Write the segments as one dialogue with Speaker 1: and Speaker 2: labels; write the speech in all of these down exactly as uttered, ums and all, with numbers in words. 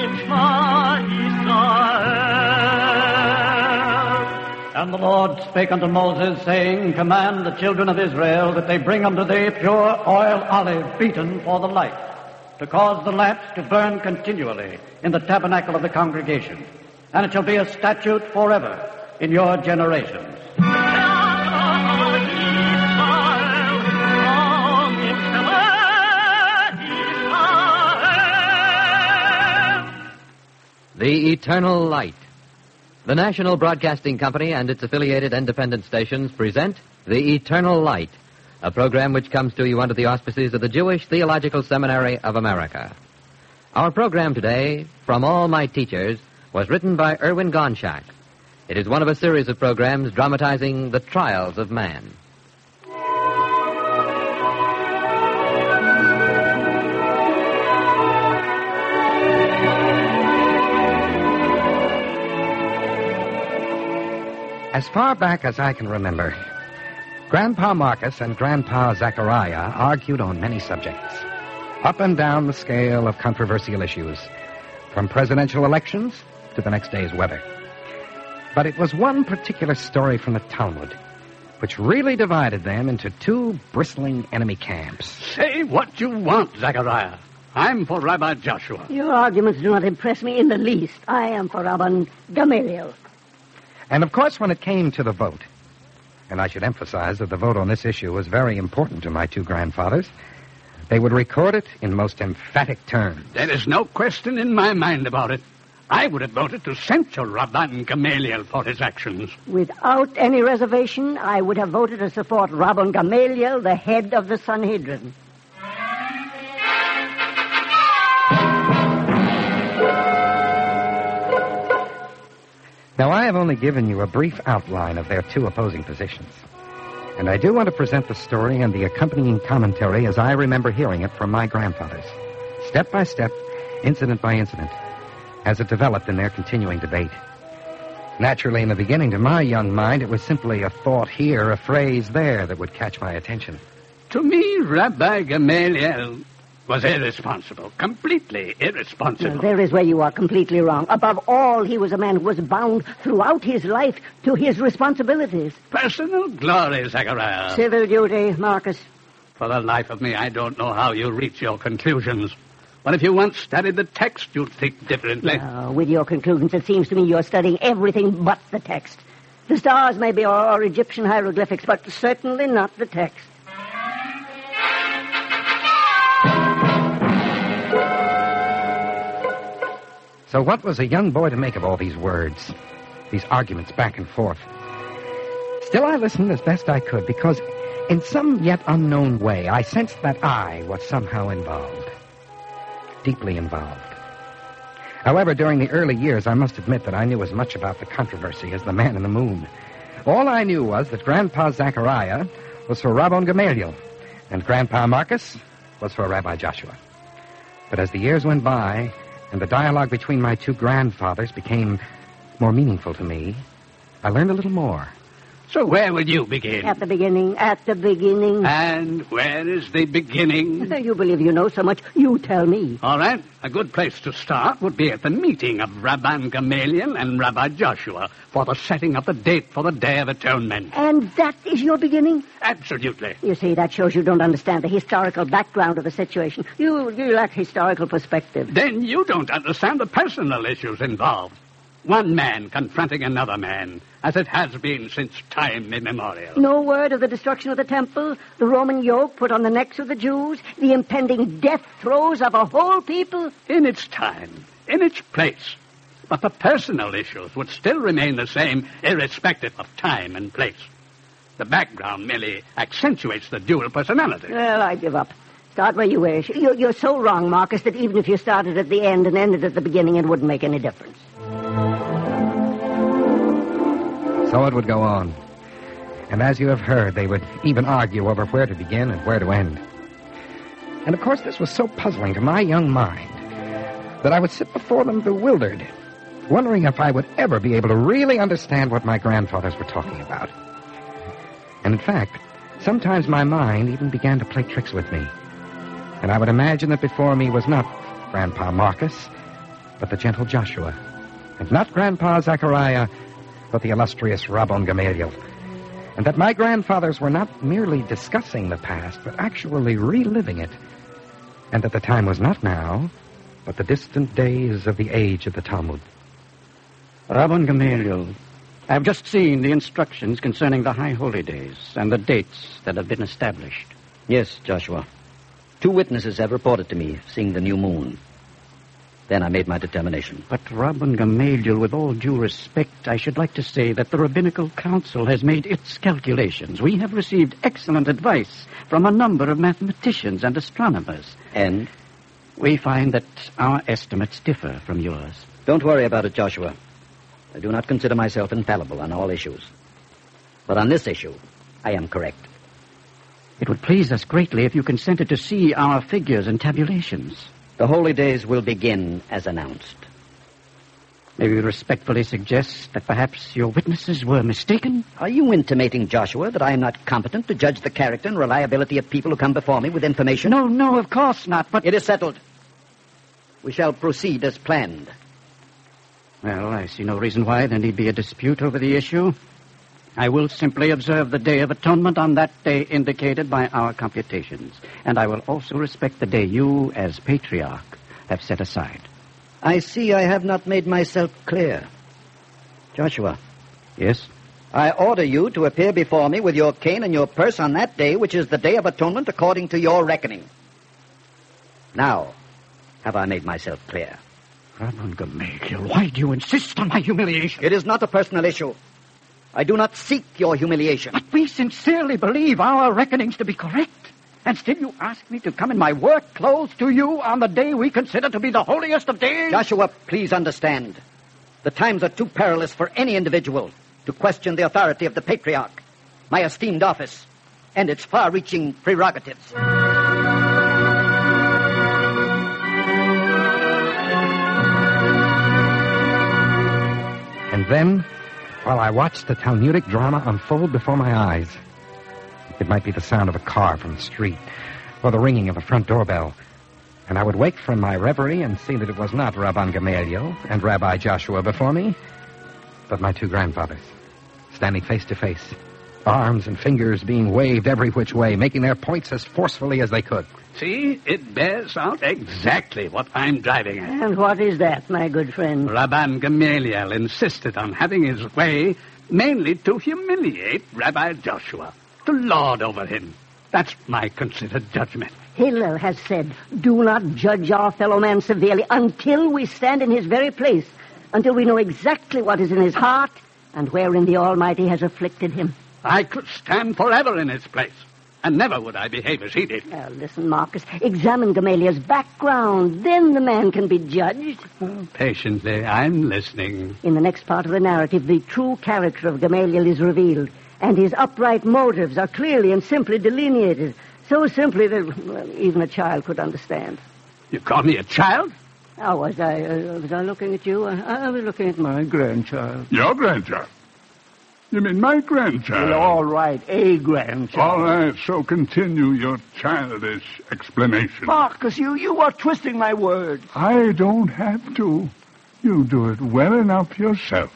Speaker 1: And the Lord spake unto Moses, saying, Command the children of Israel that they bring unto thee pure oil olive beaten for the light, to cause the lamps to burn continually in the tabernacle of the congregation. And it shall be a statute forever in your generations.
Speaker 2: The Eternal Light. The National Broadcasting Company and its affiliated independent stations present The Eternal Light, a program which comes to you under the auspices of the Jewish Theological Seminary of America. Our program today, From All My Teachers, was written by Erwin Gonschak. It is one of a series of programs dramatizing the trials of man.
Speaker 3: As far back as I can remember, Grandpa Marcus and Grandpa Zachariah argued on many subjects, up and down the scale of controversial issues, from presidential elections to the next day's weather. But it was one particular story from the Talmud which really divided them into two bristling enemy camps.
Speaker 4: Say what you want, Zachariah. I'm for Rabbi Joshua.
Speaker 5: Your arguments do not impress me in the least. I am for Rabban Gamaliel.
Speaker 3: And, of course, when it came to the vote, and I should emphasize that the vote on this issue was very important to my two grandfathers, they would record it in most emphatic terms.
Speaker 4: There is no question in my mind about it. I would have voted to censure Rabban Gamaliel for his actions.
Speaker 5: Without any reservation, I would have voted to support Rabban Gamaliel, the head of the Sanhedrin.
Speaker 3: Now, I have only given you a brief outline of their two opposing positions. And I do want to present the story and the accompanying commentary as I remember hearing it from my grandfathers, step by step, incident by incident, as it developed in their continuing debate. Naturally, in the beginning, to my young mind, it was simply a thought here, a phrase there that would catch my attention.
Speaker 4: To me, Rabbi Gamaliel was irresponsible, completely irresponsible.
Speaker 5: Well, there is where you are completely wrong. Above all, he was a man who was bound throughout his life to his responsibilities.
Speaker 4: Personal glory, Zachariah.
Speaker 5: Civil duty, Marcus.
Speaker 4: For the life of me, I don't know how you reach your conclusions. But if you once studied the text, you'd think differently.
Speaker 5: Uh, with your conclusions, it seems to me you're studying everything but the text. The stars may be or, or Egyptian hieroglyphics, but certainly not the text.
Speaker 3: So what was a young boy to make of all these words, these arguments back and forth? Still, I listened as best I could because in some yet unknown way, I sensed that I was somehow involved, deeply involved. However, during the early years, I must admit that I knew as much about the controversy as the man in the moon. All I knew was that Grandpa Zachariah was for Rabban Gamaliel, and Grandpa Marcus was for Rabbi Joshua. But as the years went by, and the dialogue between my two grandfathers became more meaningful to me, I learned a little more.
Speaker 4: So where would you begin?
Speaker 5: At the beginning, at the beginning.
Speaker 4: And where is the beginning?
Speaker 5: You believe you know so much, you tell me.
Speaker 4: All right. A good place to start would be at the meeting of Rabban Gamaliel and Rabbi Joshua for the setting of the date for the Day of Atonement.
Speaker 5: And that is your beginning?
Speaker 4: Absolutely.
Speaker 5: You see, that shows you don't understand the historical background of the situation. You, you lack historical perspective.
Speaker 4: Then you don't understand the personal issues involved. One man confronting another man, as it has been since time immemorial.
Speaker 5: No word of the destruction of the temple, the Roman yoke put on the necks of the Jews, the impending death throes of a whole people?
Speaker 4: In its time, in its place. But the personal issues would still remain the same, irrespective of time and place. The background merely accentuates the dual personality.
Speaker 5: Well, I give up. Start where you wish. You're, you're so wrong, Marcus, that even if you started at the end and ended at the beginning, it wouldn't make any difference.
Speaker 3: So it would go on. And as you have heard, they would even argue over where to begin and where to end. And of course, this was so puzzling to my young mind that I would sit before them bewildered, wondering if I would ever be able to really understand what my grandfathers were talking about. And in fact, sometimes my mind even began to play tricks with me. And I would imagine that before me was not Grandpa Marcus, but the gentle Joshua, and not Grandpa Zechariah, but the illustrious Rabban Gamaliel, and that my grandfathers were not merely discussing the past, but actually reliving it, and that the time was not now, but the distant days of the age of the Talmud.
Speaker 1: Rabban Gamaliel, I have just seen the instructions concerning the High Holy Days and the dates that have been established.
Speaker 6: Yes, Joshua. Two witnesses have reported to me seeing the new moon. Then I made my determination.
Speaker 1: But, Rabban Gamaliel, with all due respect, I should like to say that the Rabbinical Council has made its calculations. We have received excellent advice from a number of mathematicians and astronomers.
Speaker 6: And?
Speaker 1: We find that our estimates differ from yours.
Speaker 6: Don't worry about it, Joshua. I do not consider myself infallible on all issues. But on this issue, I am correct.
Speaker 1: It would please us greatly if you consented to see our figures and tabulations.
Speaker 6: The holy days will begin as announced.
Speaker 1: May we respectfully suggest that perhaps your witnesses were mistaken?
Speaker 6: Are you intimating, Joshua, that I am not competent to judge the character and reliability of people who come before me with information?
Speaker 1: No, no, of course not, but...
Speaker 6: It is settled. We shall proceed as planned.
Speaker 1: Well, I see no reason why there need be a dispute over the issue. I will simply observe the Day of Atonement on that day indicated by our computations. And I will also respect the day you, as patriarch, have set aside.
Speaker 6: I see I have not made myself clear. Joshua.
Speaker 1: Yes?
Speaker 6: I order you to appear before me with your cane and your purse on that day, which is the Day of Atonement according to your reckoning. Now, have I made myself clear?
Speaker 1: Rabban Gamaliel, why do you insist on my humiliation?
Speaker 6: It is not a personal issue. I do not seek your humiliation.
Speaker 1: But we sincerely believe our reckonings to be correct. And still you ask me to come in my work clothes to you on the day we consider to be the holiest of days?
Speaker 6: Joshua, please understand. The times are too perilous for any individual to question the authority of the patriarch, my esteemed office, and its far-reaching prerogatives.
Speaker 3: And then, while I watched the Talmudic drama unfold before my eyes, it might be the sound of a car from the street, or the ringing of a front doorbell, and I would wake from my reverie and see that it was not Rabban Gamaliel and Rabbi Joshua before me, but my two grandfathers, standing face to face, arms and fingers being waved every which way, making their points as forcefully as they could.
Speaker 4: See, it bears out exactly what I'm driving at.
Speaker 5: And what is that, my good friend?
Speaker 4: Rabban Gamaliel insisted on having his way mainly to humiliate Rabbi Joshua, to lord over him. That's my considered judgment.
Speaker 5: Hillel has said, do not judge our fellow man severely until we stand in his very place, until we know exactly what is in his heart and wherein the Almighty has afflicted him.
Speaker 4: I could stand forever in his place, and never would I behave as he did.
Speaker 5: Now, listen, Marcus, examine Gamaliel's background. Then the man can be judged.
Speaker 4: Oh, patiently, I'm listening.
Speaker 5: In the next part of the narrative, the true character of Gamaliel is revealed, and his upright motives are clearly and simply delineated, so simply that well, even a child could understand.
Speaker 4: You call me a child?
Speaker 5: How was I? Uh, was I looking at you? I, I was looking at my grandchild.
Speaker 7: Your grandchild? You mean my grandchild?
Speaker 1: All right, a grandchild.
Speaker 7: All right, so continue your childish explanation.
Speaker 1: Marcus, you, you are twisting my words.
Speaker 7: I don't have to. You do it well enough yourself.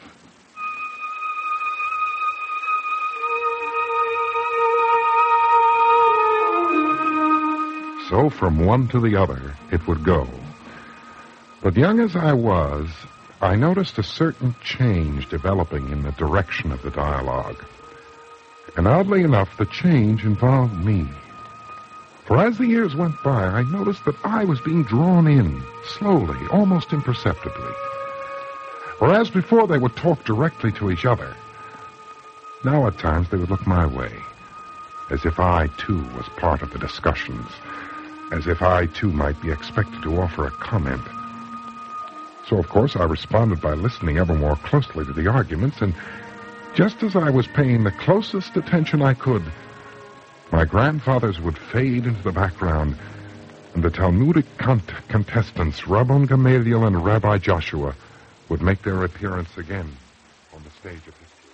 Speaker 7: So from one to the other it would go. But young as I was, I noticed a certain change developing in the direction of the dialogue. And oddly enough, the change involved me. For as the years went by, I noticed that I was being drawn in, slowly, almost imperceptibly. Whereas before they would talk directly to each other, now at times they would look my way, as if I, too, was part of the discussions, as if I, too, might be expected to offer a comment. So, of course, I responded by listening ever more closely to the arguments, and just as I was paying the closest attention I could, my grandfathers would fade into the background, and the Talmudic cont- contestants, Rabban Gamaliel and Rabbi Joshua, would make their appearance again on the stage of history.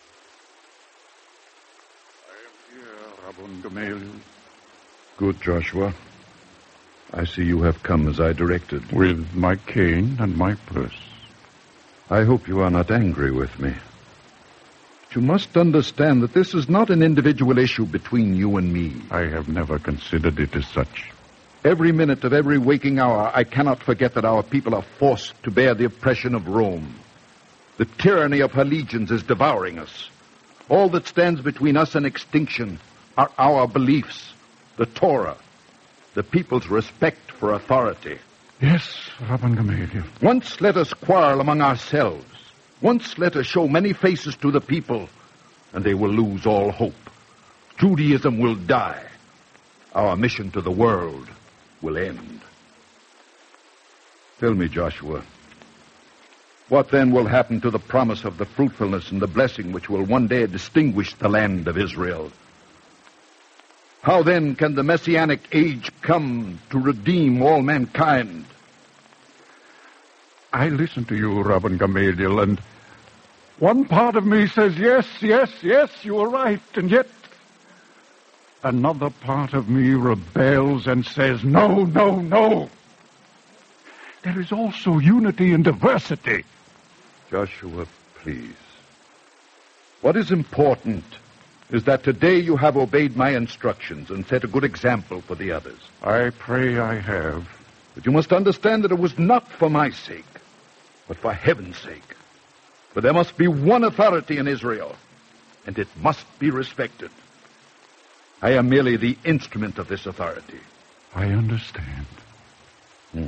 Speaker 8: I am here, Rabban Gamaliel. Good, Joshua. I see you have come as I directed.
Speaker 9: With my cane and my purse.
Speaker 8: I hope you are not angry with me. But you must understand that this is not an individual issue between you and me.
Speaker 9: I have never considered it as such.
Speaker 8: Every minute of every waking hour, I cannot forget that our people are forced to bear the oppression of Rome. The tyranny of her legions is devouring us. All that stands between us and extinction are our beliefs, the Torah, the people's respect for authority.
Speaker 9: Yes, Rabban Gamaliel.
Speaker 8: Once let us quarrel among ourselves. Once let us show many faces to the people, and they will lose all hope. Judaism will die. Our mission to the world will end. Tell me, Joshua, what then will happen to the promise of the fruitfulness and the blessing which will one day distinguish the land of Israel? How then can the Messianic age come to redeem all mankind?
Speaker 9: I listen to you, Rabban Gamaliel, and one part of me says, yes, yes, yes, you are right, and yet another part of me rebels and says, no, no, no. There is also unity in diversity.
Speaker 8: Joshua, please. What is important is that today you have obeyed my instructions and set a good example for the others.
Speaker 9: I pray I have.
Speaker 8: But you must understand that it was not for my sake, but for heaven's sake. For there must be one authority in Israel, and it must be respected. I am merely the instrument of this authority.
Speaker 9: I understand.
Speaker 8: Hmm.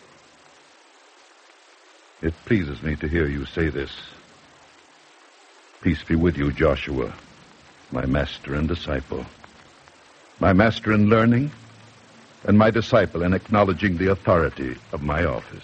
Speaker 8: It pleases me to hear you say this. Peace be with you, Joshua, my master and disciple. My master in learning, and my disciple in acknowledging the authority of my office.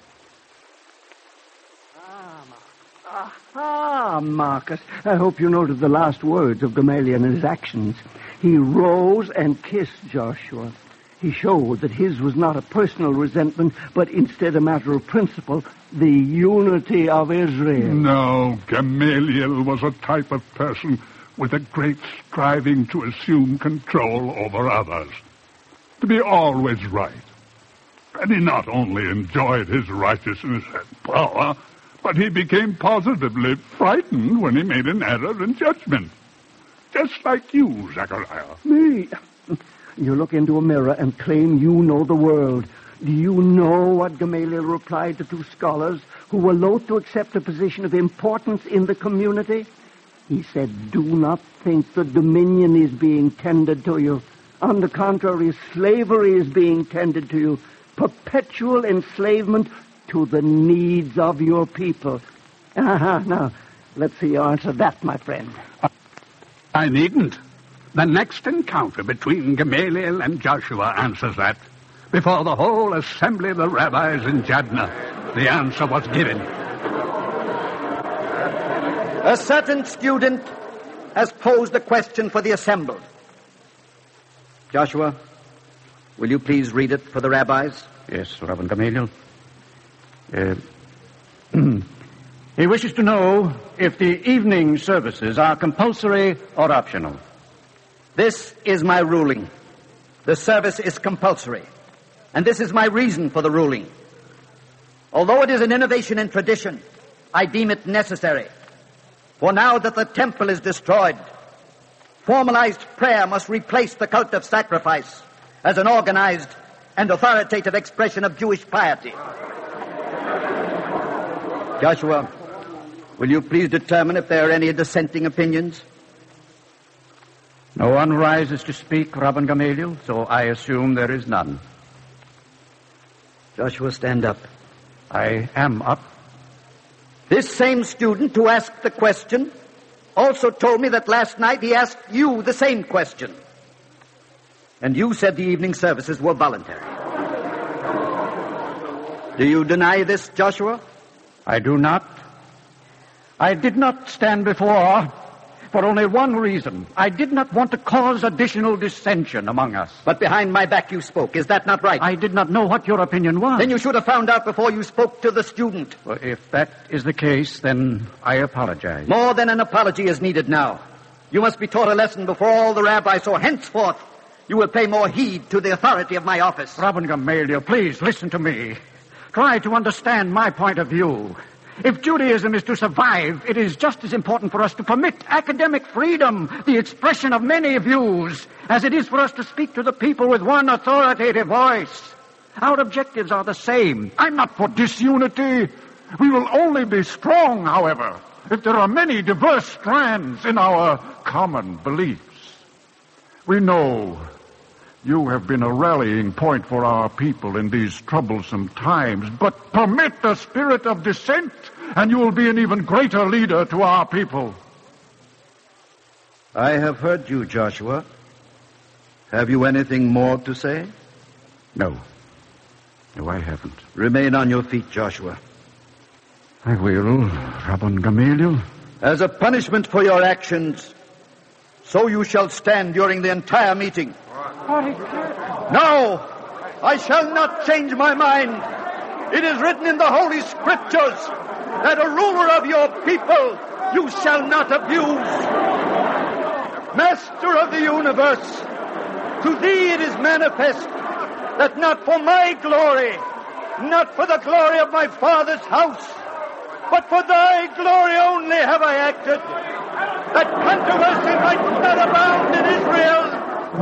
Speaker 10: Ah, ah, Marcus, I hope you noted the last words of Gamaliel and his actions. He rose and kissed Joshua. He showed that his was not a personal resentment, but instead a matter of principle, the unity of Israel.
Speaker 9: No, Gamaliel was a type of person with a great striving to assume control over others, to be always right. And he not only enjoyed his righteousness and power, but he became positively frightened when he made an error in judgment. Just like you, Zechariah.
Speaker 10: Me? You look into a mirror and claim you know the world. Do you know what Gamaliel replied to two scholars who were loath to accept a position of importance in the community? He said, do not think the dominion is being tendered to you. On the contrary, slavery is being tended to you. Perpetual enslavement to the needs of your people. Uh-huh. Now, let's see you answer that, my friend.
Speaker 4: I needn't. The next encounter between Gamaliel and Joshua answers that. Before the whole assembly of the rabbis in Jadna, the answer was given.
Speaker 6: A certain student has posed a question for the assembled. Joshua, will you please read it for the rabbis?
Speaker 1: Yes, Rabban Gamaliel. Uh, he wishes to know if the evening services are compulsory or optional.
Speaker 6: This is my ruling. The service is compulsory. And this is my reason for the ruling. Although it is an innovation in tradition, I deem it necessary. For now that the temple is destroyed, formalized prayer must replace the cult of sacrifice as an organized and authoritative expression of Jewish piety. Joshua, will you please determine if there are any dissenting opinions?
Speaker 1: No one rises to speak, Rabban Gamaliel, so I assume there is none.
Speaker 6: Joshua, stand up.
Speaker 1: I am up.
Speaker 6: This same student who asked the question also told me that last night he asked you the same question. And you said the evening services were voluntary. Do you deny this, Joshua?
Speaker 1: I do not. I did not stand before for only one reason. I did not want to cause additional dissension among us.
Speaker 6: But behind my back you spoke. Is that not right?
Speaker 1: I did not know what your opinion was.
Speaker 6: Then you should have found out before you spoke to the student.
Speaker 1: Well, if that is the case, then I apologize.
Speaker 6: More than an apology is needed now. You must be taught a lesson before all the rabbis, so henceforth you will pay more heed to the authority of my office.
Speaker 1: Rabban Gamaliel, please listen to me. Try to understand my point of view. If Judaism is to survive, it is just as important for us to permit academic freedom, the expression of many views, as it is for us to speak to the people with one authoritative voice. Our objectives are the same.
Speaker 9: I'm not for disunity. We will only be strong, however, if there are many diverse strands in our common beliefs. We know you have been a rallying point for our people in these troublesome times, but permit the spirit of dissent, and you will be an even greater leader to our people.
Speaker 8: I have heard you, Joshua. Have you anything more to say?
Speaker 9: No. No, I haven't.
Speaker 8: Remain on your feet, Joshua.
Speaker 9: I will, Rabban Gamaliel.
Speaker 6: As a punishment for your actions, so you shall stand during the entire meeting. No, I shall not change my mind. It is written in the Holy Scriptures that a ruler of your people you shall not abuse. Master of the universe, to thee it is manifest that not for my glory, not for the glory of my father's house, but for thy glory only have I acted, that controversy might not abound in Israel.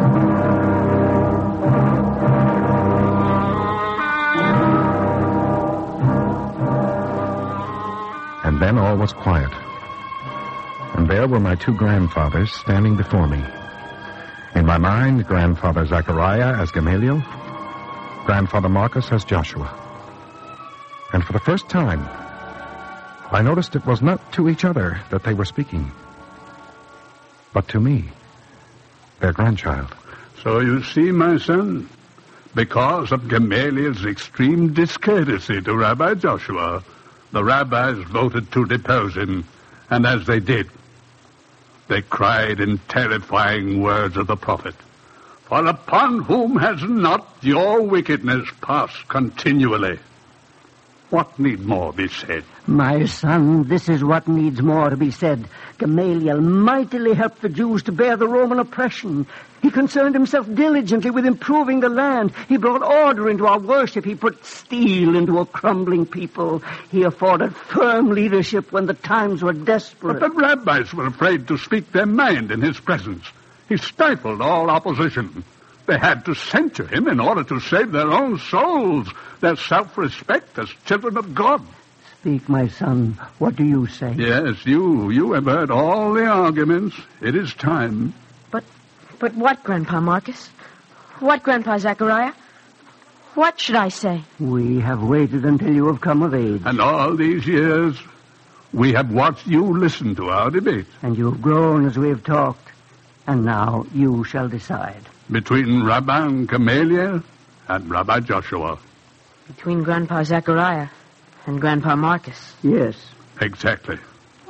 Speaker 7: And then all was quiet. And there were my two grandfathers standing before me. In my mind, Grandfather Zechariah as Gamaliel, Grandfather Marcus as Joshua. And for the first time, I noticed it was not to each other that they were speaking, but to me, their grandchild.
Speaker 9: So you see, my son, because of Gamaliel's extreme discourtesy to Rabbi Joshua, the rabbis voted to depose him, and as they did, they cried in terrifying words of the prophet, "For upon whom has not your wickedness passed continually?" What need more be said?
Speaker 10: My son, this is what needs more to be said. Gamaliel mightily helped the Jews to bear the Roman oppression. He concerned himself diligently with improving the land. He brought order into our worship. He put steel into a crumbling people. He afforded firm leadership when the times were desperate.
Speaker 9: But the rabbis were afraid to speak their mind in his presence. He stifled all opposition. They had to censure him in order to save their own souls, their self-respect as children of God.
Speaker 10: Speak, my son. What do you say?
Speaker 9: Yes, you. You have heard all the arguments. It is time.
Speaker 11: But, but what, Grandpa Marcus? What, Grandpa Zechariah? What should I say?
Speaker 10: We have waited until you have come of age.
Speaker 9: And all these years, we have watched you listen to our debate.
Speaker 10: And you have grown as we have talked. And now you shall decide.
Speaker 9: Between Rabban Gamaliel and Rabbi Joshua.
Speaker 11: Between Grandpa Zechariah and Grandpa Marcus.
Speaker 10: Yes.
Speaker 9: Exactly.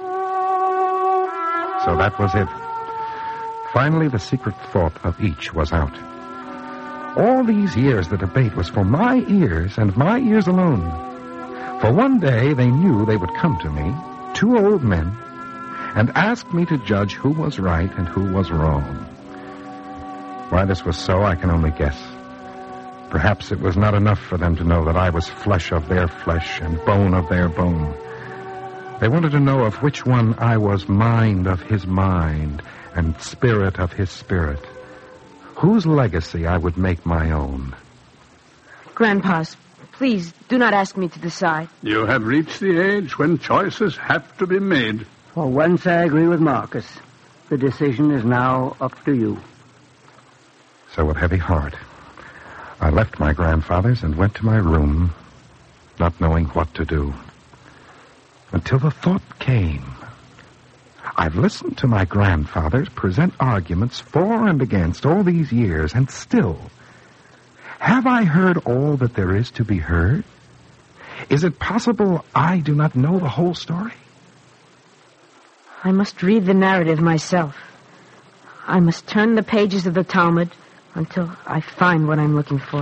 Speaker 7: So that was it. Finally, the secret thought of each was out. All these years, the debate was for my ears and my ears alone. For one day, they knew they would come to me, two old men, and ask me to judge who was right and who was wrong. Why this was so, I can only guess. Perhaps it was not enough for them to know that I was flesh of their flesh and bone of their bone. They wanted to know of which one I was mind of his mind and spirit of his spirit. Whose legacy I would make my own.
Speaker 11: Grandpas, please do not ask me to decide.
Speaker 9: You have reached the age when choices have to be made.
Speaker 10: For once I agree with Marcus. The decision is now up to you.
Speaker 7: So with heavy heart, I left my grandfather's and went to my room, not knowing what to do. Until the thought came. I've listened to my grandfathers present arguments for and against all these years, and still, have I heard all that there is to be heard? Is it possible I do not know the whole story?
Speaker 11: I must read the narrative myself. I must turn the pages of the Talmud until I find what I'm looking for.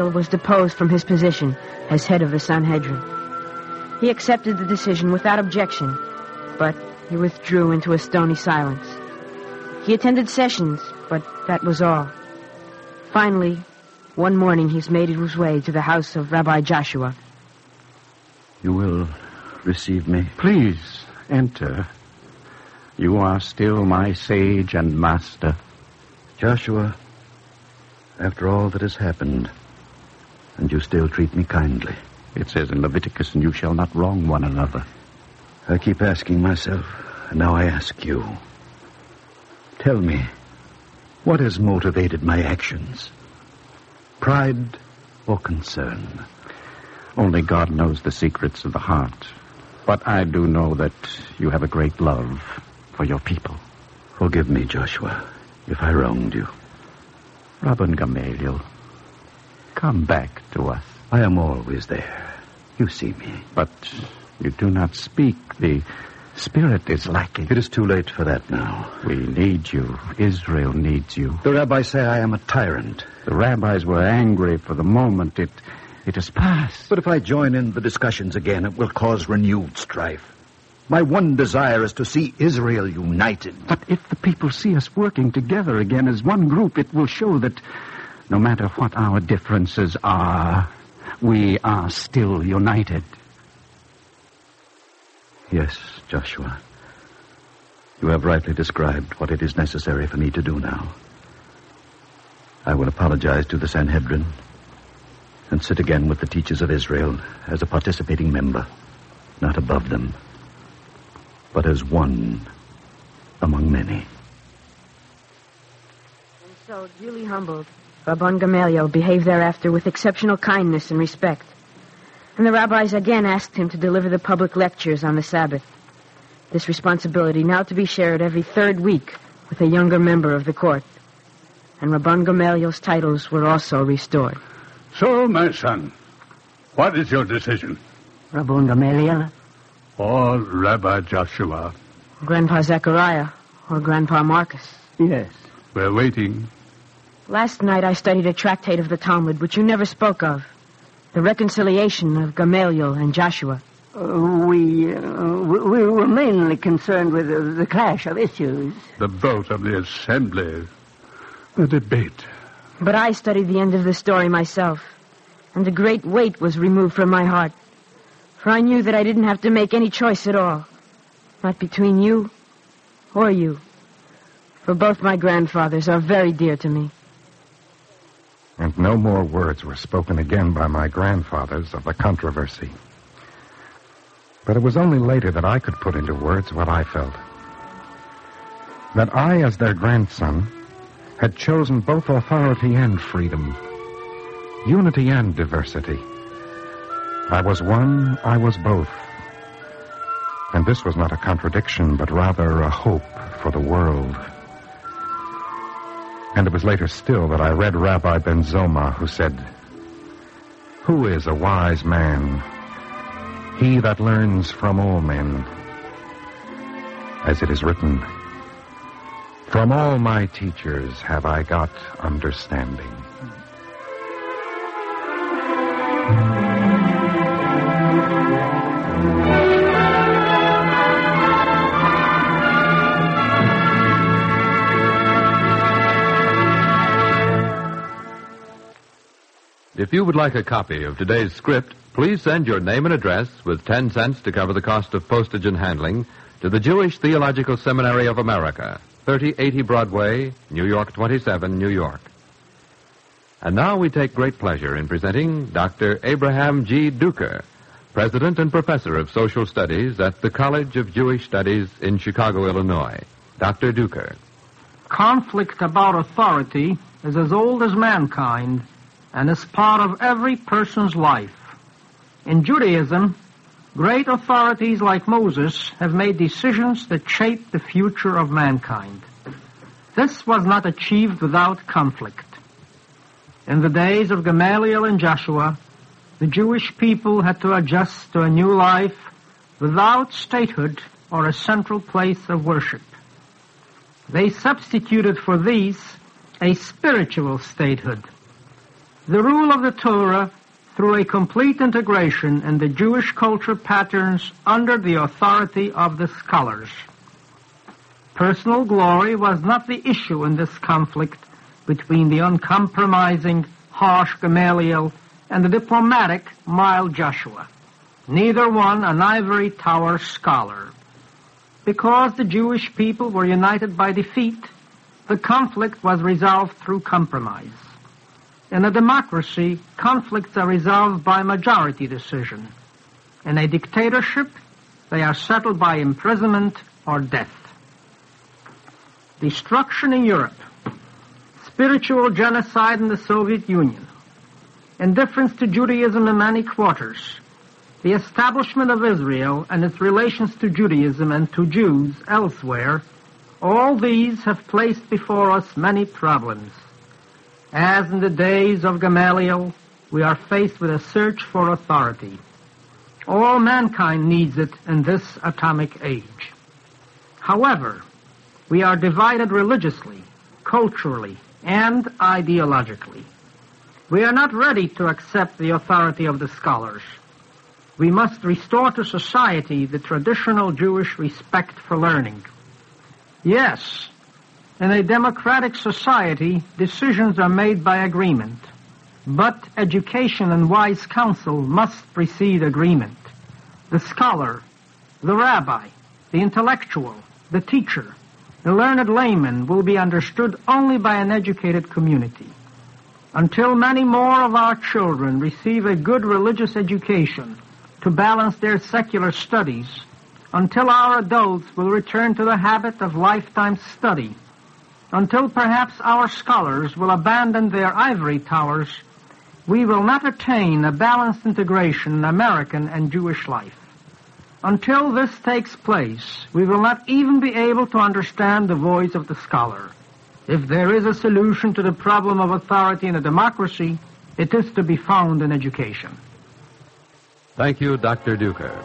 Speaker 11: Gamaliel was deposed from his position as head of the Sanhedrin. He accepted the decision without objection, but he withdrew into a stony silence. He attended sessions, but that was all. Finally, one morning he's made his way to the house of Rabbi Joshua.
Speaker 12: You will receive me?
Speaker 13: Please, enter. You are still my sage and master.
Speaker 12: Joshua, after all that has happened, and you still treat me kindly.
Speaker 13: It says in Leviticus, and you shall not wrong one another.
Speaker 12: I keep asking myself, and now I ask you. Tell me, what has motivated my actions? Pride or concern?
Speaker 13: Only God knows the secrets of the heart. But I do know that you have a great love for your people.
Speaker 12: Forgive me, Joshua, if I wronged you.
Speaker 13: Rabban Gamaliel, come back to us.
Speaker 12: I am always there. You see me.
Speaker 13: But you do not speak. The spirit is lacking.
Speaker 12: It is too late for that now.
Speaker 13: We need you. Israel needs you.
Speaker 12: The rabbis say I am a tyrant.
Speaker 13: The rabbis were angry for the moment. It, it has passed.
Speaker 12: But if I join in the discussions again, it will cause renewed strife. My one desire is to see Israel united.
Speaker 13: But if the people see us working together again as one group, it will show that no matter what our differences are, we are still united.
Speaker 12: Yes, Joshua. You have rightly described what it is necessary for me to do now. I will apologize to the Sanhedrin and sit again with the teachers of Israel as a participating member, not above them, but as one among many.
Speaker 11: And so, duly humbled, Rabban Gamaliel behaved thereafter with exceptional kindness and respect. And the rabbis again asked him to deliver the public lectures on the Sabbath. This responsibility now to be shared every third week with a younger member of the court. And Rabban Gamaliel's titles were also restored.
Speaker 9: So, my son, what is your decision?
Speaker 5: Rabban Gamaliel?
Speaker 9: Or Rabbi Joshua?
Speaker 11: Grandpa Zechariah or Grandpa Marcus?
Speaker 10: Yes.
Speaker 9: We're waiting.
Speaker 11: Last night I studied a tractate of the Talmud, which you never spoke of. The reconciliation of Gamaliel and Joshua.
Speaker 5: Uh, we, uh, we we were mainly concerned with uh, the clash of issues.
Speaker 9: The vote of the assembly. The debate.
Speaker 11: But I studied the end of the story myself, and a great weight was removed from my heart. For I knew that I didn't have to make any choice at all. Not between you or you. For both my grandfathers are very dear to me.
Speaker 3: And no more words were spoken again by my grandfathers of the controversy. But it was only later that I could put into words what I felt. That I, as their grandson, had chosen both authority and freedom, unity and diversity. I was one, I was both. And this was not a contradiction, but rather a hope for the world. And it was later still that I read Rabbi Ben Zoma, who said, "Who is a wise man? He that learns from all men. As it is written, from all my teachers have I got understanding."
Speaker 2: If you would like a copy of today's script, please send your name and address with ten cents to cover the cost of postage and handling to the Jewish Theological Seminary of America, thirty eighty Broadway, New York twenty-seven, New York. And now we take great pleasure in presenting Doctor Abraham G. Duker, President and Professor of Social Studies at the College of Jewish Studies in Chicago, Illinois. Doctor Duker.
Speaker 14: Conflict about authority is as old as mankind and is part of every person's life. In Judaism, great authorities like Moses have made decisions that shape the future of mankind. This was not achieved without conflict. In the days of Gamaliel and Joshua, the Jewish people had to adjust to a new life without statehood or a central place of worship. They substituted for these a spiritual statehood. the rule of the Torah through a complete integration in the Jewish culture patterns under the authority of the scholars. Personal glory was not the issue in this conflict between the uncompromising, harsh Gamaliel and the diplomatic, mild Joshua. Neither one an ivory tower scholar. Because the Jewish people were united by defeat, the conflict was resolved through compromise. In a democracy, conflicts are resolved by majority decision. In a dictatorship, they are settled by imprisonment or death. Destruction in Europe, spiritual genocide in the Soviet Union, indifference to Judaism in many quarters, the establishment of Israel and its relations to Judaism and to Jews elsewhere, all these have placed before us many problems. As in the days of Gamaliel, we are faced with a search for authority. All mankind needs it in this atomic age. However, we are divided religiously, culturally, and ideologically. We are not ready to accept the authority of the scholars. We must restore to society the traditional Jewish respect for learning. Yes, in a democratic society, decisions are made by agreement. But education and wise counsel must precede agreement. The scholar, the rabbi, the intellectual, the teacher, the learned layman will be understood only by an educated community. Until many more of our children receive a good religious education to balance their secular studies, until our adults will return to the habit of lifetime study, until perhaps our scholars will abandon their ivory towers, we will not attain a balanced integration in American and Jewish life. Until this takes place, we will not even be able to understand the voice of the scholar. If there is a solution to the problem of authority in a democracy, it is to be found in education.
Speaker 2: Thank you, Doctor Duker.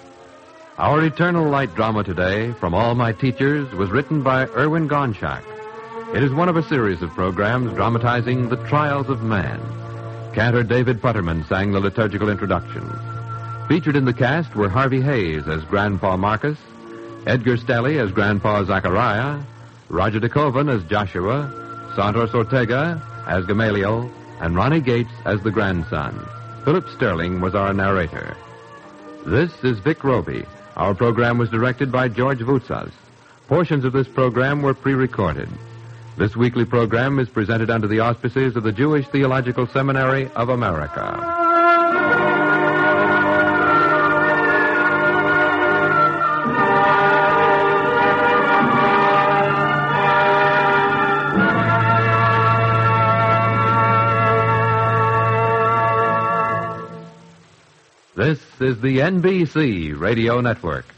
Speaker 2: Our Eternal Light drama today, From All My Teachers, was written by Erwin Gonschak. It is one of a series of programs dramatizing the trials of man. Cantor David Putterman sang the liturgical introduction. Featured in the cast were Harvey Hayes as Grandpa Marcus, Edgar Stelly as Grandpa Zachariah, Roger DeKoven as Joshua, Santos Ortega as Gamaliel, and Ronnie Gates as the grandson. Philip Sterling was our narrator. This is Vic Roby. Our program was directed by George Voutsas. Portions of this program were pre-recorded. This weekly program is presented under the auspices of the Jewish Theological Seminary of America. This is the N B C Radio Network.